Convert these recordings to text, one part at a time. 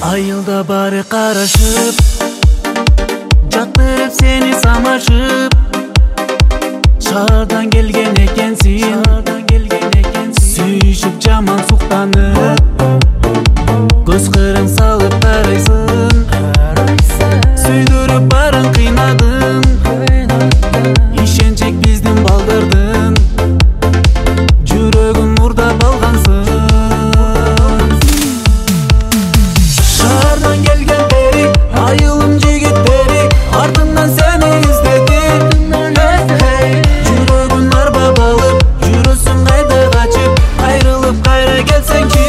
Айылда бары карашып, жактырып сени самашып. Шаардан келген экенсиң, сүйүшүп жаман суктанып. Көз кырың салып карайсың, сүйдүрүп барын кыйнадың. Ишенчек биздин балдырдың, жүрөгүн мурдап алгансың. Шаардан келген бери айылым жигиттери артымдан сени издеди. Жүрөгүн арбап алып, жүрөсүң кайда качып, кайрылып кайра келсеңчи.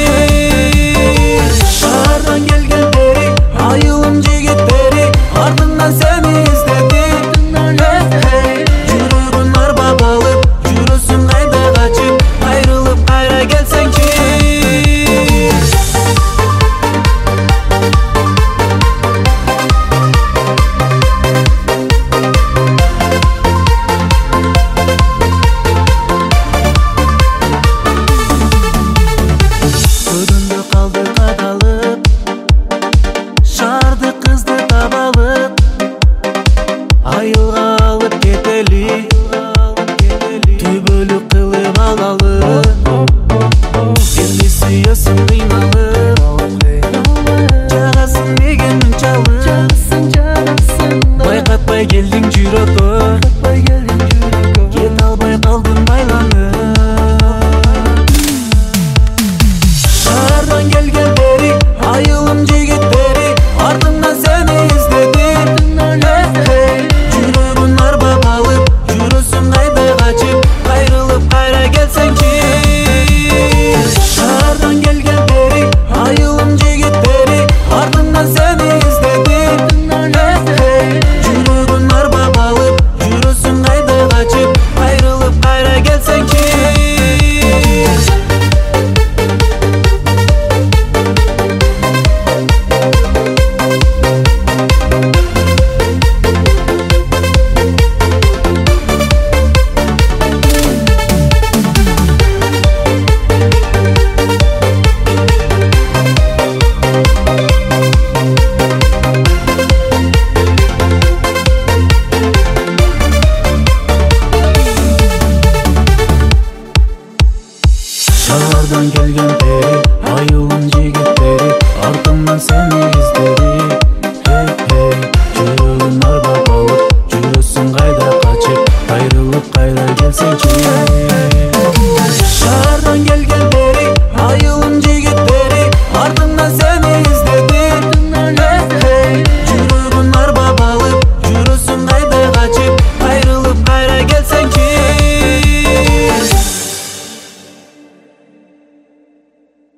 Шаардан келген бери айылым жигиттери артымдан сени издеди. Жүрөгүн арбап алып, жүрөсүң кайда качып, кайрылып кайра келсеңчи. Өдүндө калды кадалып, шаарды кызды табалып, айылга алып кетели, түбөлүк кылып алалы. Сени сүйөсүң кыйналып, жагасың неге мынчалык, байкатпай келдиң жүрөккө, кете албай калдым байланып. Шаардан келген бери айылым жигиттери артымдан сени издеди. Жүрөгүн арбап алып, жүрөсүң кайда качып, кайрылып кайра келсеңчи. Шаардан келген бери айылым жигиттери артымдан сени издеди. Жүрөгүн арбап алып, жүрөсүң кайда качып, кайрылып кайра келсеңчи. Шаардан келген бери айылым жигиттери артымдан сени издеди.